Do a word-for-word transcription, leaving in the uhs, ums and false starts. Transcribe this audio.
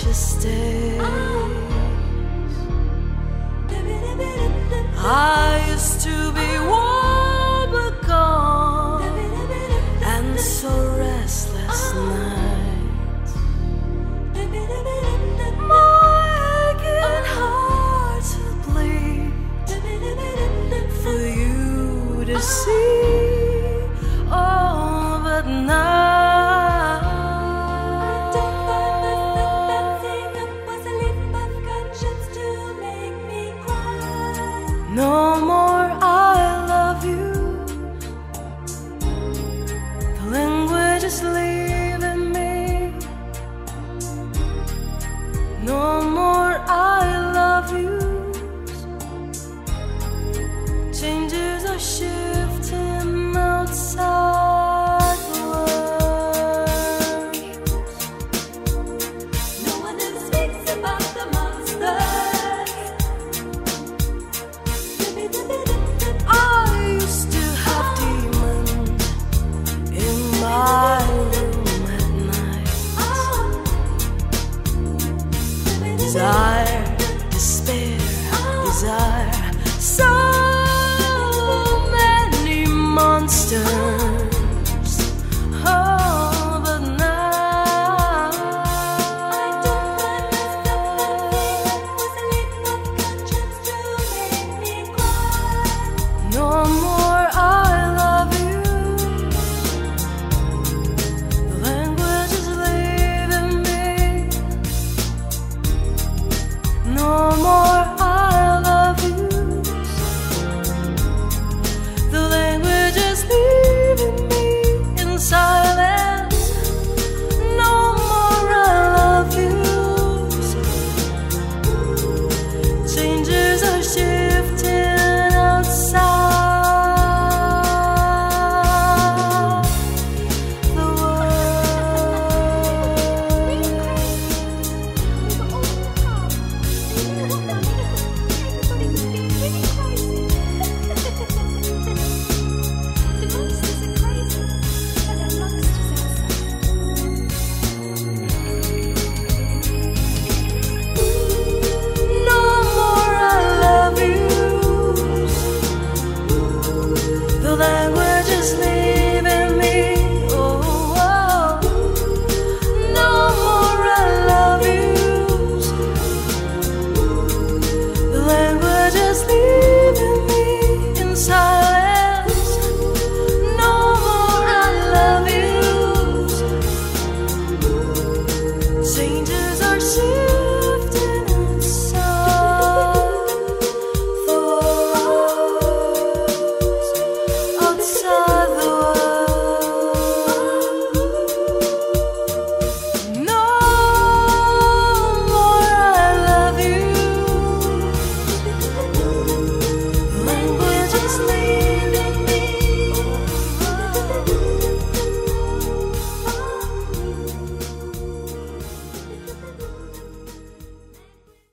precious days. I used to be warm but gone, and so restless nights. My aching heart would bleed for you to see. Oh, but now no more I love you. The language is leaving me. No more I love you. Changes are shifting outside the world. No one ever speaks about the monsters. I used to have demons in my room at night. Desire, despair, desire, so many monsters. Oh, but now I don't find myself was a leap of conscience to make me cry. No more I love you. The language is leaving me. No more I love you. The language is leaving me in silence. No more I love you. Changes are shifting outside the no more I love you. The language is leaving me. Oh, oh. No more I love you. The language is leaving me in silence. No more I love you. Changes are shifting inside the walls, outside.